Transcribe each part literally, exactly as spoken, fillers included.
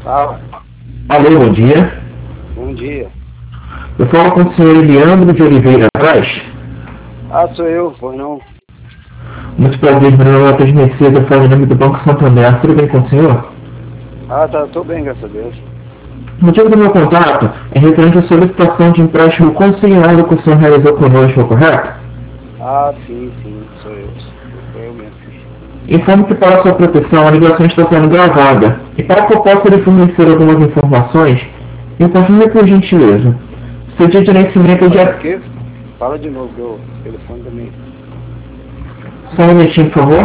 Ah, Alô, bom dia. bom dia. Eu falo com o senhor Leandro de Oliveira Braz. Ah, sou eu, pois não. Muito prazer, meu nome é Matheus Mercedes, eu falo em nome do Banco Santander. Tudo bem com o senhor? Ah, tá, tô bem, graças a Deus. O motivo do meu contato é referente à solicitação de empréstimo consignado que o senhor realizou conosco, correto? Ah, sim, sim, sou eu. Sou eu mesmo. Informo que para sua proteção a ligação está sendo gravada. E para que eu possa lhe fornecer algumas informações, me confirme por gentileza. Seu dia de nascimento é Pode dia... quê? Fala de novo, que o telefone também. Só um minutinho, por favor.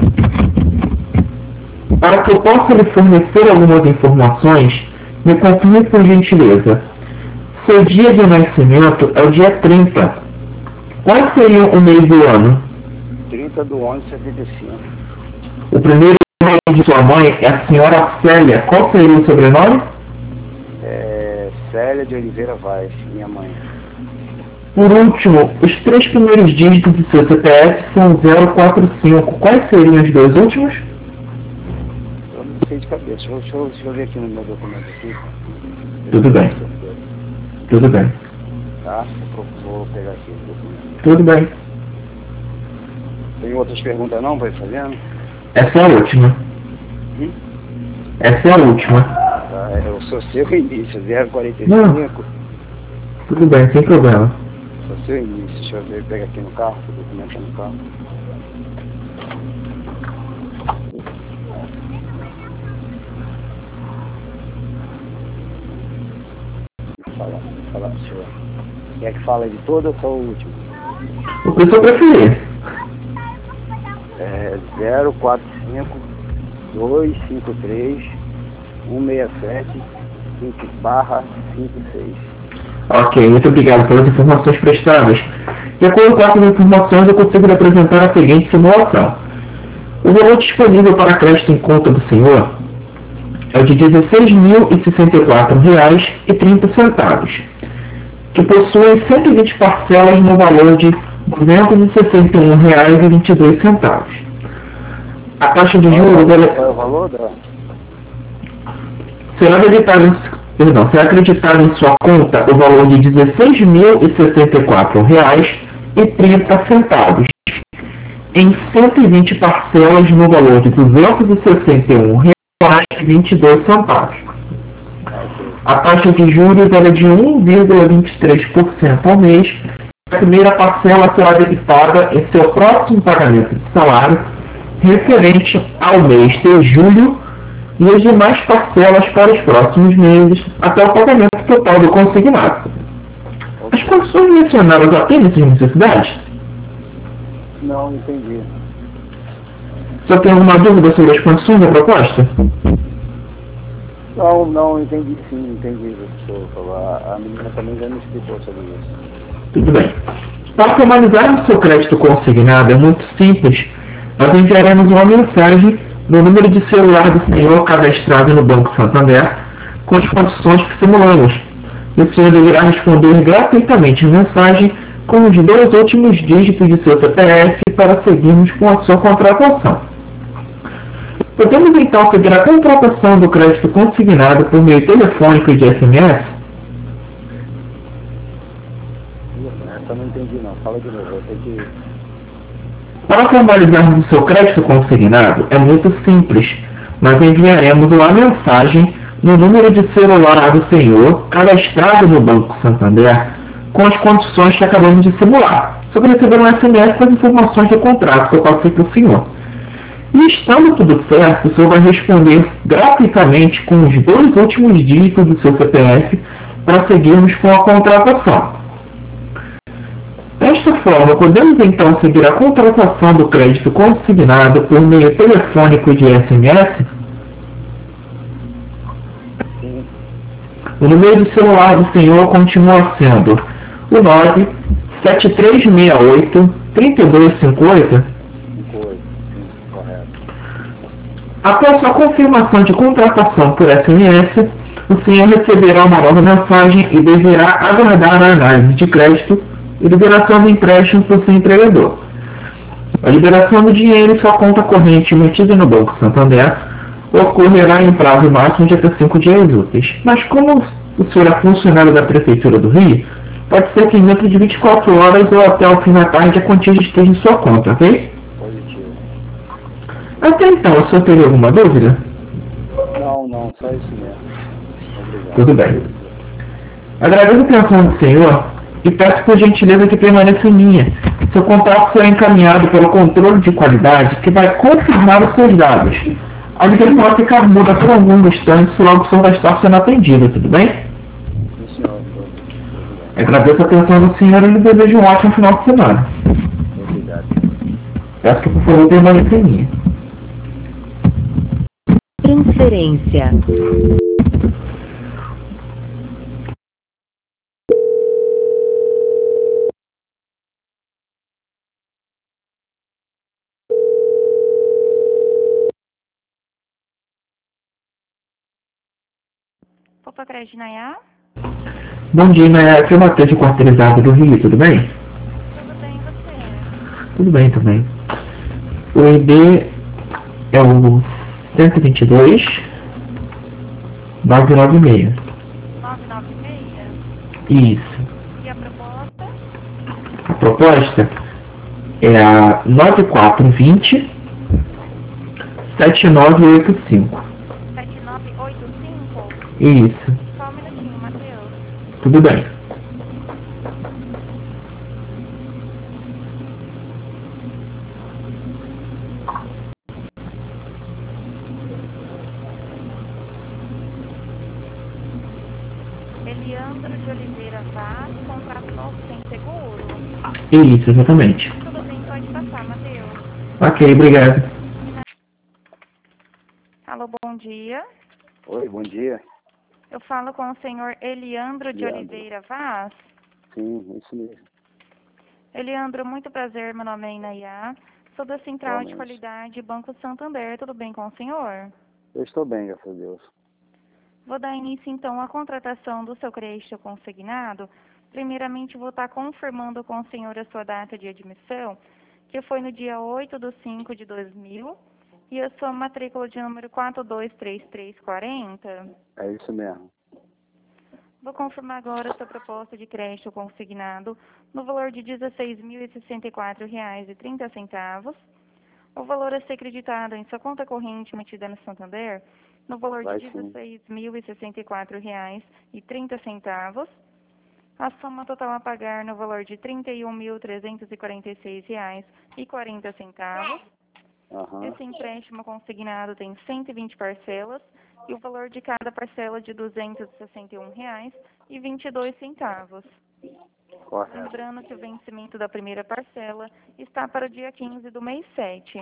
Para que eu possa lhe fornecer algumas informações, me confirme por gentileza. Seu dia de nascimento é o dia trinta. Quais seriam o mês do ano? trinta do onze de setenta e cinco. O primeiro nome de sua mãe é a senhora Célia. Qual seria o sobrenome? É Célia de Oliveira Vaz, minha mãe. Por último, os três primeiros dígitos de seu C P F são zero quatro cinco. Quais seriam os dois últimos? Eu não sei de cabeça. Deixa eu, deixa eu, deixa eu ver aqui no meu documento aqui. Tudo bem. Tudo bem. Tá? Eu vou pegar aqui o documento. Tudo bem. Tem outras perguntas não, vai fazendo? Essa é a última. Hum? Essa é a última. Tá, é o seu, seu início, zero quarenta e cinco. Não. Tudo bem, sem problema. Só seu início. Deixa eu ver, pega aqui no carro, o documento tá no carro. Fala, fala, deixa eu... Quer que fala de todo ou só o último? O que o senhor preferir? É zero quatro cinco, dois cinco três, um seis sete, cinco barra cinco seis. Ok, muito obrigado pelas informações prestadas. De acordo com essas informações, eu consigo lhe apresentar a seguinte simulação. O valor disponível para crédito em conta do senhor é o de dezesseis mil e sessenta e quatro reais e trinta centavos, que possui cento e vinte parcelas no valor de duzentos e sessenta e um reais e vinte e dois centavos. A taxa de juros Qual ela... é o valor da... será debitado em... Perdão, será acreditado em sua conta o valor de dezesseis mil e sessenta e quatro reais e trinta centavos, em cento e vinte parcelas no valor de duzentos e sessenta e um reais e vinte e dois centavos. A taxa de juros é de um vírgula vinte e três por cento ao mês. A primeira parcela será debitada em seu próximo pagamento de salário, referente ao mês de julho, e as demais parcelas para os próximos meses, até o pagamento total do consignado. As condições mencionadas atendem essas necessidades? Não, entendi. Só tem alguma dúvida sobre as condições da proposta? Não, não, entendi sim, entendi. A, a menina também já me explicou sobre isso. Tudo bem. Para formalizar o seu crédito consignado é muito simples. Nós enviaremos uma mensagem no número de celular do senhor cadastrado no Banco Santander com as condições que simulamos. E o senhor deverá responder gratuitamente a mensagem com os dois últimos dígitos de seu C P F para seguirmos com a sua contratação. Podemos então seguir a contratação do crédito consignado por meio telefônico e de S M S? Essa eu não entendi não, fala de novo, eu tenho que... Para formalizarmos o seu crédito consignado, é muito simples. Nós enviaremos uma mensagem no número de celular do senhor cadastrado no Banco Santander com as condições que acabamos de simular, sobre receber um S M S com as informações do contrato que eu passei para o senhor. E estando tudo certo, o senhor vai responder gratuitamente com os dois últimos dígitos do seu C P F para seguirmos com a contratação. Desta forma, podemos então seguir a contratação do crédito consignado por meio telefônico de S M S? Sim. O número de celular do senhor continua sendo o nove sete três seis oito, três dois cinco oito? Coisa, sim, correto. Após sua confirmação de contratação por S M S, o senhor receberá uma nova mensagem e deverá aguardar a análise de crédito e liberação do empréstimo por seu empregador. A liberação do dinheiro em sua conta corrente emitida no Banco Santander ocorrerá em prazo máximo de até cinco dias úteis. Mas como o senhor é funcionário da Prefeitura do Rio, pode ser que dentro de vinte e quatro horas ou até o fim da tarde a quantia esteja em sua conta, ok? Positivo. Até então, o senhor teria alguma dúvida? Não, não, só isso mesmo. Obrigado. Tudo bem. Agradeço a atenção do senhor e peço por gentileza que permaneça em linha. Seu contato será encaminhado pelo controle de qualidade que vai confirmar os seus dados. A ligação vai ficar muda por algum instante, logo o senhor vai estar sendo atendido, tudo bem? Sim, senhor. Agradeço a atenção do senhor e lhe desejo um ótimo final de semana. Obrigado. Peço que, por favor, permaneça em linha. Transferência. Opa, Crédito Nayá? Bom dia, Nayara. Aqui é o Matheus de Quarteirizado do Rio, tudo bem? Tudo bem, e você? Tudo bem também. O I D é o cento e vinte e dois, nove nove seis. nove nove seis? Isso. E a proposta? A proposta é a nove quatro dois zero, sete nove oito cinco. sete nove oito cinco? Isso. Só um minutinho, Matheus. Tudo bem. Eliandro de Oliveira Vaz, contrato novo sem seguro? Isso, exatamente. Tudo bem, pode passar, Matheus. Ok, obrigado. Alô, bom dia. Oi, bom dia. Eu falo com o senhor Eliandro de Leandro. Oliveira Vaz. Sim, isso mesmo. Eliandro, muito prazer, meu nome é Inayá. Sou da Central de Igualmente. Qualidade Banco Santander. Tudo bem com o senhor? Eu estou bem, graças a Deus. Vou dar início, então, à contratação do seu crédito consignado. Primeiramente, vou estar confirmando com o senhor a sua data de admissão, que foi no dia oito de cinco de dois mil, e a sua matrícula de número quatro dois três três quatro zero. É isso mesmo. Vou confirmar agora a sua proposta de crédito consignado no valor de dezesseis mil e sessenta e quatro reais e trinta centavos. O valor a ser creditado em sua conta corrente mantida no Santander no valor Vai de sim. dezesseis mil e sessenta e quatro reais e trinta centavos. A soma total a pagar no valor de trinta e um mil trezentos e quarenta e seis reais e quarenta centavos. Aham. Esse empréstimo consignado tem cento e vinte parcelas e o valor de cada parcela de duzentos e sessenta e um reais e vinte e dois centavos. Correto. Lembrando que o vencimento da primeira parcela está para o dia quinze do mês sete.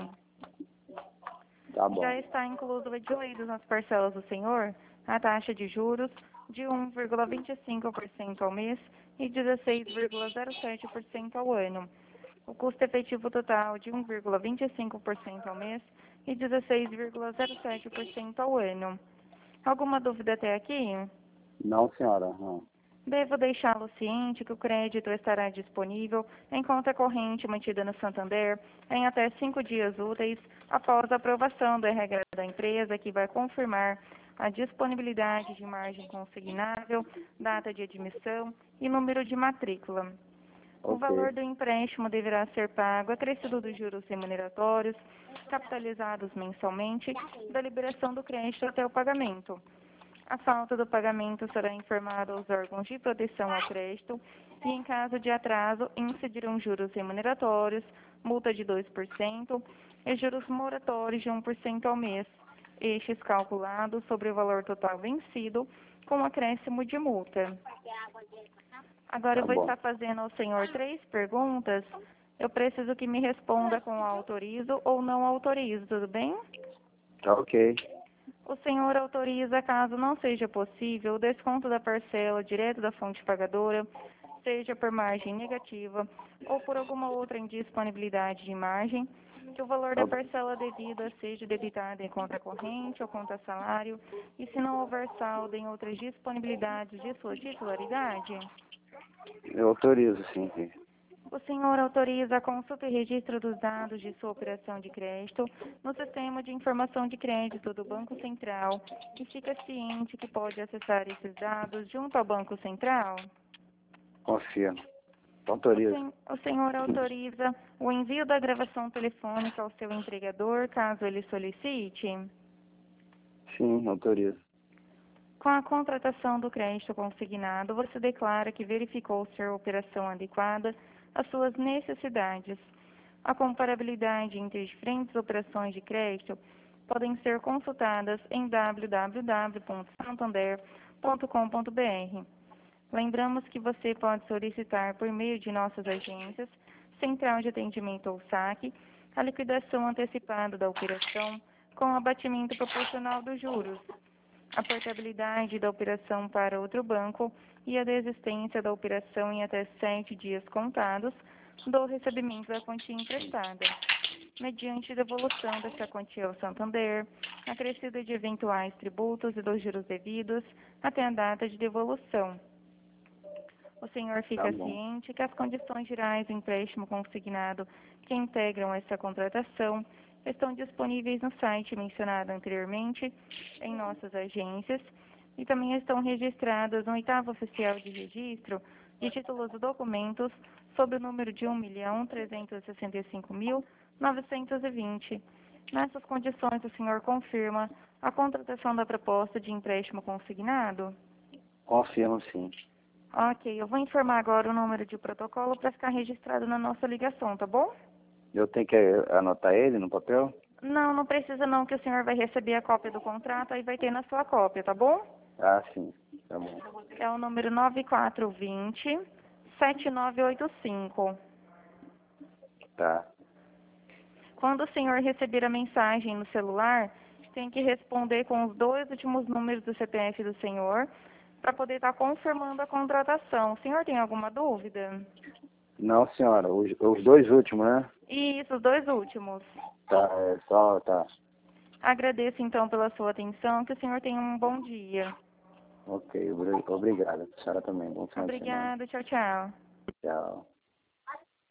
Tá bom. Já está incluso diluídos nas parcelas do senhor a taxa de juros de um vírgula vinte e cinco por cento ao mês e dezesseis vírgula zero sete por cento ao ano. O custo efetivo total de um vírgula vinte e cinco por cento ao mês e dezesseis vírgula zero sete por cento ao ano. Alguma dúvida até aqui? Não, senhora, não. Devo deixá-lo ciente que o crédito estará disponível em conta corrente mantida no Santander em até cinco dias úteis após a aprovação do R H da empresa, que vai confirmar a disponibilidade de margem consignável, data de admissão e número de matrícula. O Ok. valor do empréstimo deverá ser pago acrescido dos juros remuneratórios, capitalizados mensalmente, da liberação do crédito até o pagamento. A falta do pagamento será informada aos órgãos de proteção ao crédito e, em caso de atraso, incidirão juros remuneratórios, multa de dois por cento e juros moratórios de um por cento ao mês, estes calculados sobre o valor total vencido, com acréscimo de multa. Agora eu Tá vou bom. estar fazendo ao senhor três perguntas. Eu preciso que me responda com autorizo ou não autorizo, tudo bem? Tá ok. O senhor autoriza, caso não seja possível, o desconto da parcela direto da fonte pagadora, seja por margem negativa ou por alguma outra indisponibilidade de margem, que o valor da parcela devida seja debitado em conta corrente ou conta salário, e se não houver saldo em outras disponibilidades de sua titularidade? Eu autorizo, sim. sim. O senhor autoriza a consulta e registro dos dados de sua operação de crédito no sistema de informação de crédito do Banco Central e fica ciente que pode acessar esses dados junto ao Banco Central? Confirmo. O, Autorizo. sen o senhor autoriza o envio da gravação telefônica ao seu empregador, caso ele solicite? Sim, autorizo. Com a contratação do crédito consignado, você declara que verificou ser a operação adequada às suas necessidades. A comparabilidade entre diferentes operações de crédito podem ser consultadas em w w w ponto santander ponto com ponto b r. Lembramos que você pode solicitar por meio de nossas agências, Central de Atendimento ou saque, a liquidação antecipada da operação com abatimento proporcional dos juros, a portabilidade da operação para outro banco e a desistência da operação em até sete dias contados do recebimento da quantia emprestada, mediante devolução dessa quantia ao Santander, acrescida de eventuais tributos e dos juros devidos até a data de devolução. O senhor fica Tá bom. ciente que as condições gerais do empréstimo consignado que integram essa contratação estão disponíveis no site mencionado anteriormente, em nossas agências, e também estão registradas no oitavo oficial de registro de títulos e documentos sob o número de um milhão trezentos e sessenta e cinco mil novecentos e vinte. Nessas condições, o senhor confirma a contratação da proposta de empréstimo consignado? Confirmo, sim. Ok, eu vou informar agora o número de protocolo para ficar registrado na nossa ligação, tá bom? Eu tenho que anotar ele no papel? Não, não precisa não, que o senhor vai receber a cópia do contrato, aí vai ter na sua cópia, tá bom? Ah, sim. Tá bom. É o número nove quatro dois zero, sete nove oito cinco. Tá. Quando o senhor receber a mensagem no celular, tem que responder com os dois últimos números do C P F do senhor, para poder estar confirmando a contratação. O senhor tem alguma dúvida? Não, senhora. Os, os dois últimos, né? Isso, os dois últimos. Tá, é só, tá. Agradeço então pela sua atenção, que o senhor tenha um bom dia. Ok, obri- obrigado. A senhora também. Bom final de semana. Obrigada, tchau, tchau. Tchau.